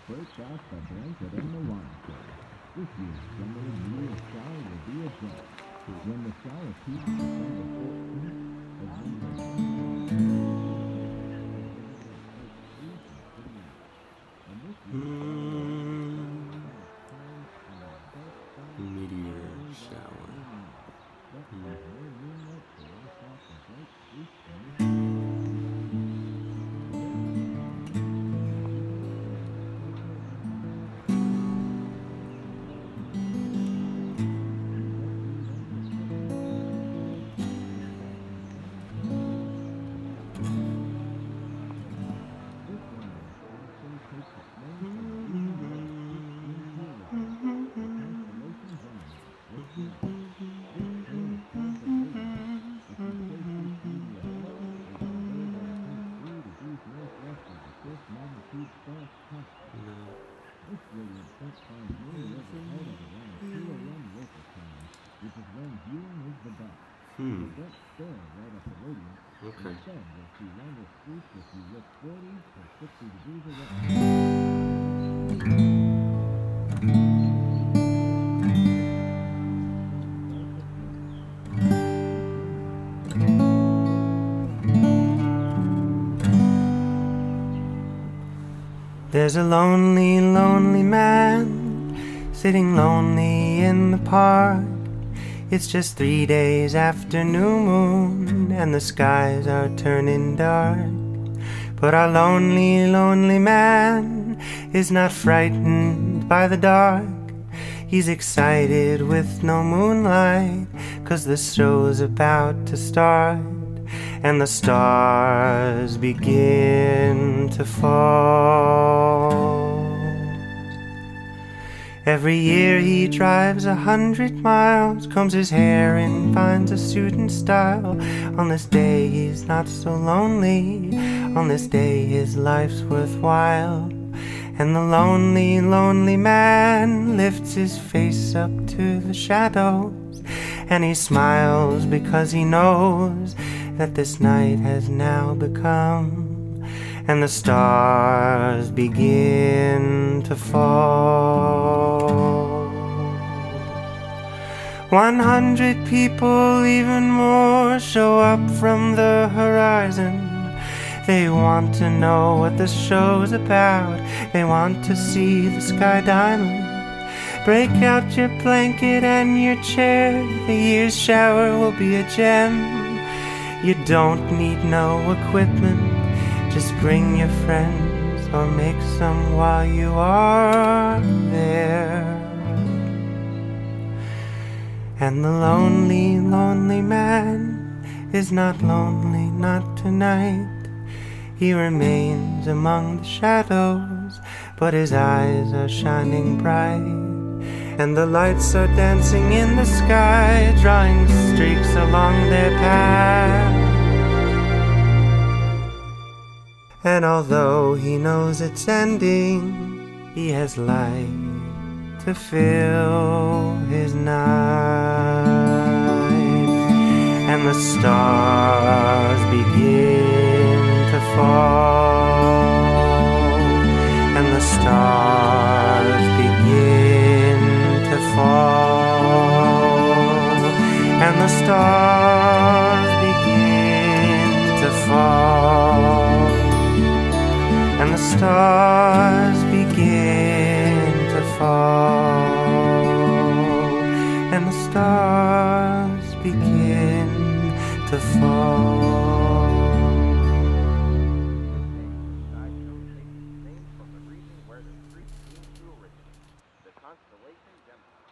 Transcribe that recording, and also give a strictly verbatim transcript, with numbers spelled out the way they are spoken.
First off, the blanket and the lawn chair. This year's summer New Year's shower will be a joy. When the shower peaks December fourteenth, as Meteor shower. Hmm. Okay. There's a lonely, lonely man sitting lonely in the park. It's just three days after new moon and the skies are turning dark. But our lonely, lonely man is not frightened by the dark. He's excited with no moonlight, 'cause the show's about to start. And the stars begin to fall. Every year he drives a hundred miles, combs his hair and finds a suit and style. On this day he's not so lonely, on this day his life's worthwhile. And the lonely, lonely man lifts his face up to the shadows, and he smiles because he knows that this night has now become. And the stars begin to fall. One hundred people, even more, show up from the horizon. They want to know what the show's about. They want to see the sky diamond. Break out your blanket and your chair. The year's shower will be a gem. You don't need no equipment. Just bring your friends or make some while you are there. And the lonely, lonely man is not lonely, not tonight. He remains among the shadows, but his eyes are shining bright. And the lights are dancing in the sky, drawing streaks along their path. And although he knows it's ending, he has light to fill his night. And the stars begin to fall. And the stars begin to fall. And the stars begin to fall. And the stars begin to fall. And the stars begin to fall. The constellation Gemini.